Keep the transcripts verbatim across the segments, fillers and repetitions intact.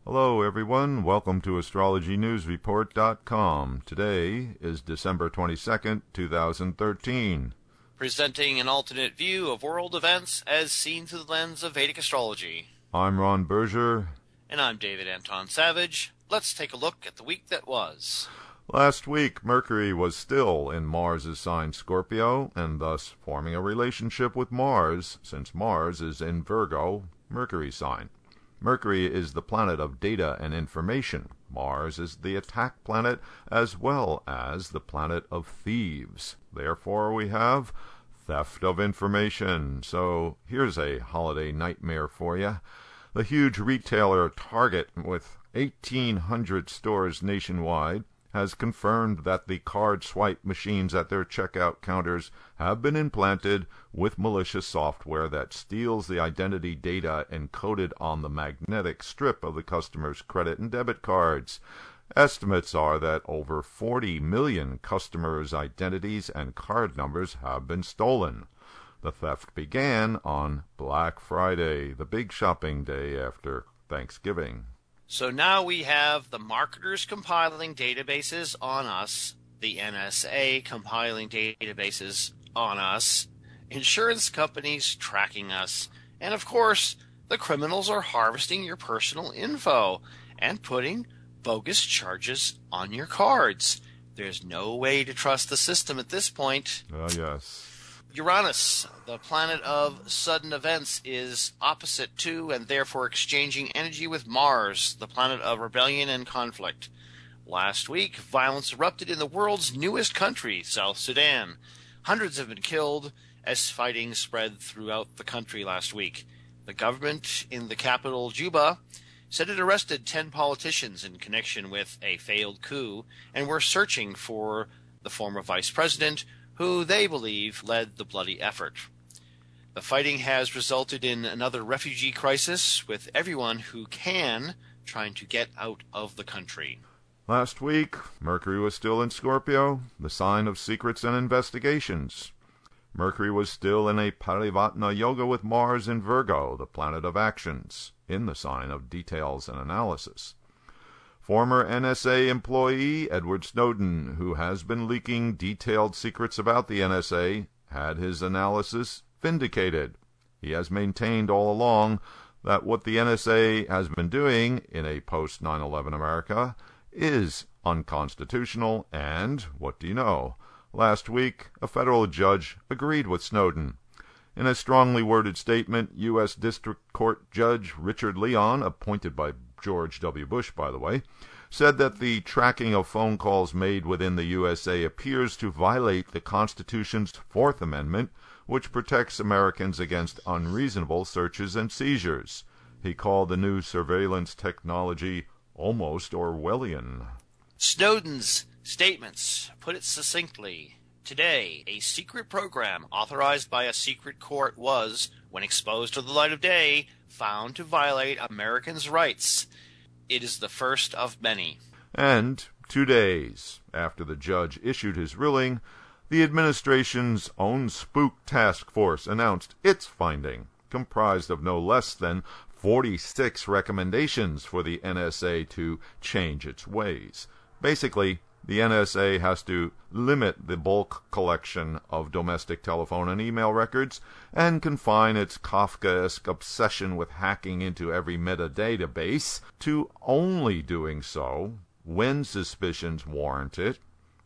Hello everyone, welcome to astrology news report dot com. Today is December twenty-second, two thousand thirteen. Presenting an alternate view of world events as seen through the lens of Vedic astrology. I'm Ron Berger. And I'm David Anton Savage. Let's take a look at the week that was. Last week, Mercury was still in Mars' sign Scorpio, and thus forming a relationship with Mars, since Mars is in Virgo, Mercury's sign. Mercury is the planet of data and information. Mars is the attack planet as well as the planet of thieves. Therefore, we have theft of information. So here's a holiday nightmare for you. The huge retailer Target, with eighteen hundred stores nationwide, has confirmed that the card swipe machines at their checkout counters have been implanted with malicious software that steals the identity data encoded on the magnetic strip of the customer's credit and debit cards. Estimates are that over forty million customers' identities and card numbers have been stolen. The theft began on Black Friday, the big shopping day after Thanksgiving. So now we have the marketers compiling databases on us, the N S A compiling databases on us, insurance companies tracking us, and of course, the criminals are harvesting your personal info and putting bogus charges on your cards. There's no way to trust the system at this point. Ah, uh, yes. Uranus, the planet of sudden events, is opposite to and therefore exchanging energy with Mars, the planet of rebellion and conflict. Last week, violence erupted in the world's newest country, South Sudan. Hundreds have been killed as fighting spread throughout the country last week. The government in the capital, Juba, said it arrested ten politicians in connection with a failed coup and were searching for the former vice president, who they believe led the bloody effort. The fighting has resulted in another refugee crisis, with everyone who can trying to get out of the country. Last week, Mercury was still in Scorpio, the sign of secrets and investigations. Mercury was still in a Parivatna Yoga with Mars in Virgo, the planet of actions, in the sign of details and analysis. Former N S A employee Edward Snowden, who has been leaking detailed secrets about the N S A, had his analysis vindicated. He has maintained all along that what the N S A has been doing in a post nine eleven America is unconstitutional, and, what do you know? Last week, a federal judge agreed with Snowden. In a strongly worded statement, U S District Court Judge Richard Leon, appointed by George W. Bush, by the way, said that the tracking of phone calls made within the U S A appears to violate the Constitution's Fourth Amendment, which protects Americans against unreasonable searches and seizures. He called the new surveillance technology almost Orwellian. Snowden's statements put it succinctly. Today, a secret program authorized by a secret court was, when exposed to the light of day, found to violate Americans' rights. It is the first of many. And two days after the judge issued his ruling, the administration's own spook task force announced its finding, comprised of no less than forty-six recommendations for the N S A to change its ways. Basically, the N S A has to limit the bulk collection of domestic telephone and email records and confine its Kafkaesque obsession with hacking into every metadatabase to only doing so when suspicions warrant it,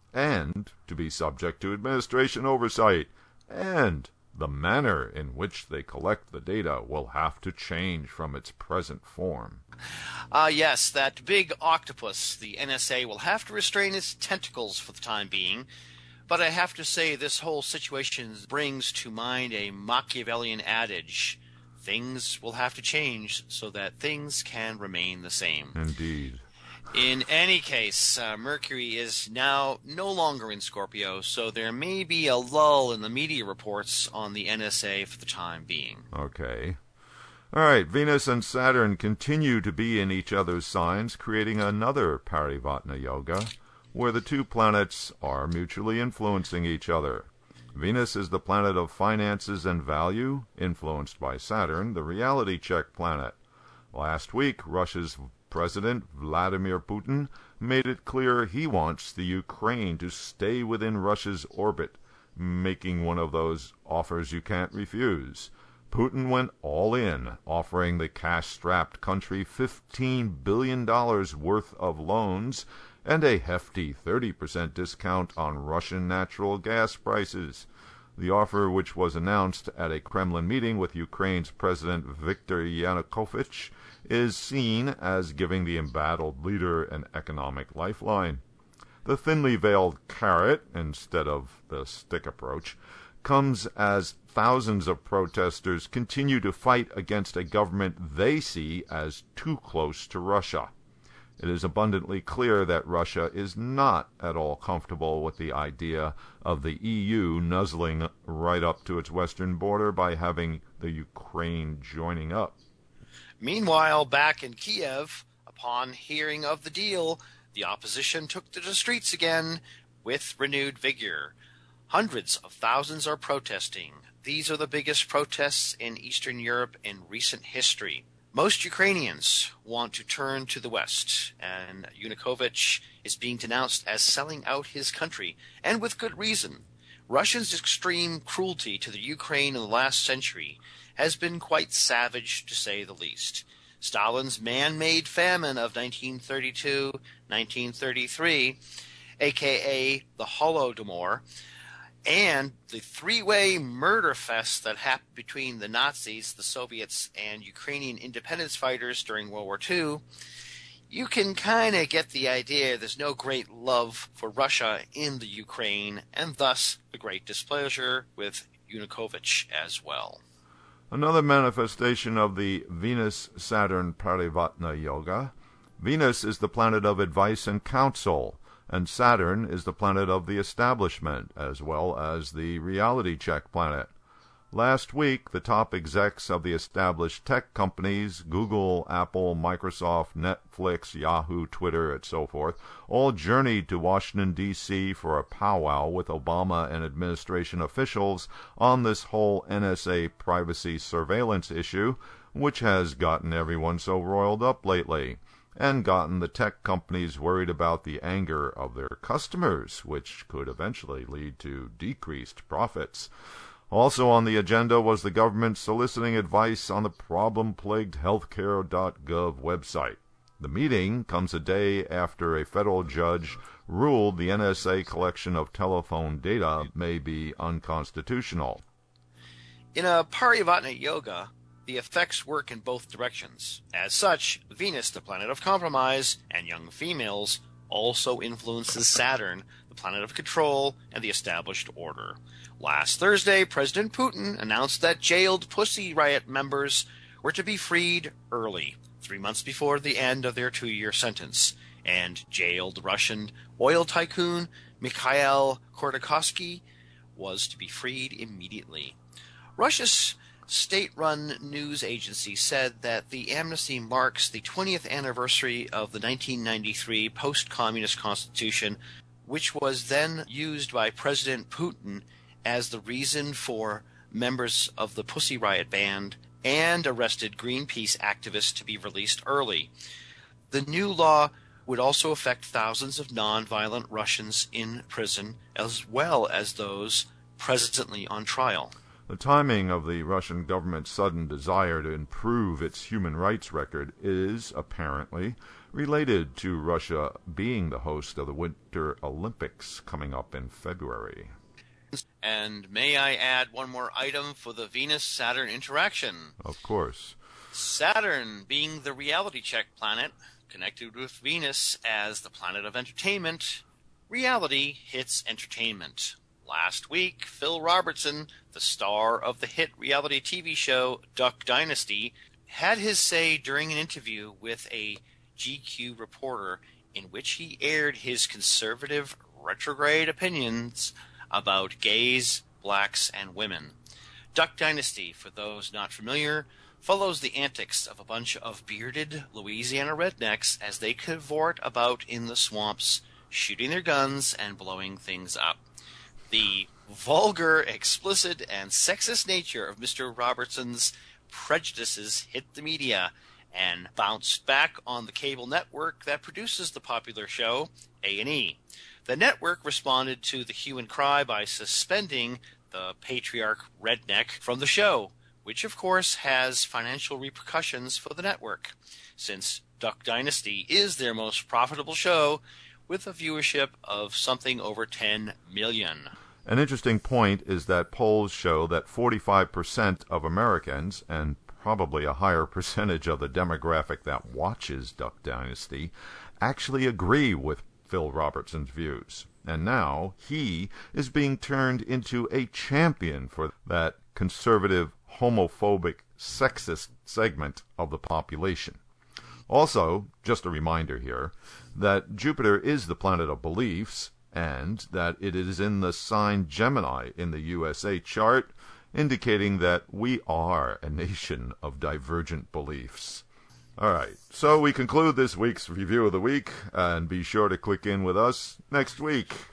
and to be subject to administration oversight. And the manner in which they collect the data will have to change from its present form. Ah, uh, yes, that big octopus, the N S A, will have to restrain its tentacles for the time being. But I have to say this whole situation brings to mind a Machiavellian adage. Things will have to change so that things can remain the same. Indeed. In any case, uh, Mercury is now no longer in Scorpio, so there may be a lull in the media reports on the N S A for the time being. Okay. All right, Venus and Saturn continue to be in each other's signs, creating another Parivatna Yoga, where the two planets are mutually influencing each other. Venus is the planet of finances and value, influenced by Saturn, the reality check planet. Last week, Russia's President Vladimir Putin made it clear he wants the Ukraine to stay within Russia's orbit, making one of those offers you can't refuse. Putin went all in, offering the cash-strapped country fifteen billion dollars worth of loans and a hefty thirty percent discount on Russian natural gas prices. The offer, which was announced at a Kremlin meeting with Ukraine's President Viktor Yanukovych, is seen as giving the embattled leader an economic lifeline. The thinly veiled carrot, instead of the stick approach, comes as thousands of protesters continue to fight against a government they see as too close to Russia. It is abundantly clear that Russia is not at all comfortable with the idea of the E U nuzzling right up to its western border by having the Ukraine joining up. Meanwhile, back in Kiev, upon hearing of the deal, the opposition took to the streets again with renewed vigor. Hundreds of thousands are protesting. These are the biggest protests in Eastern Europe in recent history. Most Ukrainians want to turn to the West, and Yanukovych is being denounced as selling out his country, and with good reason. Russia's extreme cruelty to the Ukraine in the last century has been quite savage, to say the least. Stalin's man-made famine of nineteen thirty-two to nineteen thirty-three, aka the Holodomor, and the three-way murder fest that happened between the Nazis, the Soviets, and Ukrainian independence fighters during World War Two, you can kind of get the idea there's no great love for Russia in the Ukraine, and thus the great displeasure with Yanukovych as well. Another manifestation of the Venus-Saturn Parivatna Yoga. Venus is the planet of advice and counsel, and Saturn is the planet of the establishment, as well as the reality check planet. Last week, the top execs of the established tech companies, Google, Apple, Microsoft, Netflix, Yahoo, Twitter, and so forth, all journeyed to Washington, D C for a powwow with Obama and administration officials on this whole N S A privacy surveillance issue, which has gotten everyone so roiled up lately, and gotten the tech companies worried about the anger of their customers, which could eventually lead to decreased profits. Also on the agenda was the government soliciting advice on the problem-plagued healthcare dot gov website. The meeting comes a day after a federal judge ruled the N S A collection of telephone data may be unconstitutional. In a Parivatna Yoga, the effects work in both directions. As such, Venus, the planet of compromise, and young females also influences Saturn, the planet of control and the established order. Last Thursday, President Putin announced that jailed Pussy Riot members were to be freed early, three months before the end of their two-year sentence, and jailed Russian oil tycoon Mikhail Khodorkovsky was to be freed immediately. Russia's state-run news agency said that the amnesty marks the twentieth anniversary of the nineteen ninety-three post-communist constitution, which was then used by President Putin as the reason for members of the Pussy Riot band and arrested Greenpeace activists to be released early. The new law would also affect thousands of non-violent Russians in prison, as well as those presently on trial. The timing of the Russian government's sudden desire to improve its human rights record is, apparently, related to Russia being the host of the Winter Olympics coming up in February. And may I add one more item for the Venus-Saturn interaction? Of course. Saturn, being the reality check planet, connected with Venus as the planet of entertainment, reality hits entertainment. Last week, Phil Robertson, the star of the hit reality T V show Duck Dynasty, had his say during an interview with a G Q reporter in which he aired his conservative, retrograde opinions about gays, blacks, and women. Duck Dynasty, for those not familiar, follows the antics of a bunch of bearded Louisiana rednecks as they cavort about in the swamps, shooting their guns and blowing things up. The vulgar, explicit, and sexist nature of Mister Robertson's prejudices hit the media, and bounced back on the cable network that produces the popular show, A and E. The network responded to the hue and cry by suspending the patriarch Redneck from the show, which of course has financial repercussions for the network, since Duck Dynasty is their most profitable show with a viewership of something over ten million. An interesting point is that polls show that forty-five percent of Americans, and probably a higher percentage of the demographic that watches Duck Dynasty, actually agree with Phil Robertson's views. And now he is being turned into a champion for that conservative, homophobic, sexist segment of the population. Also, just a reminder here, that Jupiter is the planet of beliefs, and that it is in the sign Gemini in the U S A chart, indicating that we are a nation of divergent beliefs. All right, so we conclude this week's Review of the Week, and be sure to click in with us next week.